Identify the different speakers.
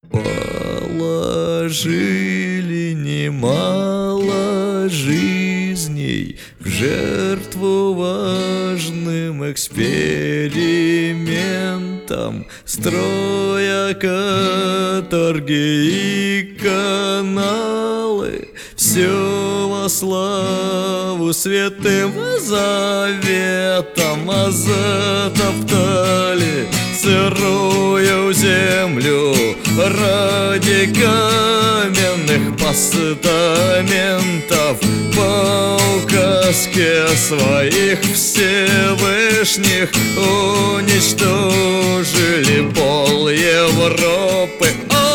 Speaker 1: Положили немало жизней в жертву важным экспериментам, строя каторги и каналы, все во славу святым заветам, а затоптали сырую землю ради каменных постаментов. По указке своих Всевышних уничтожили пол Европы.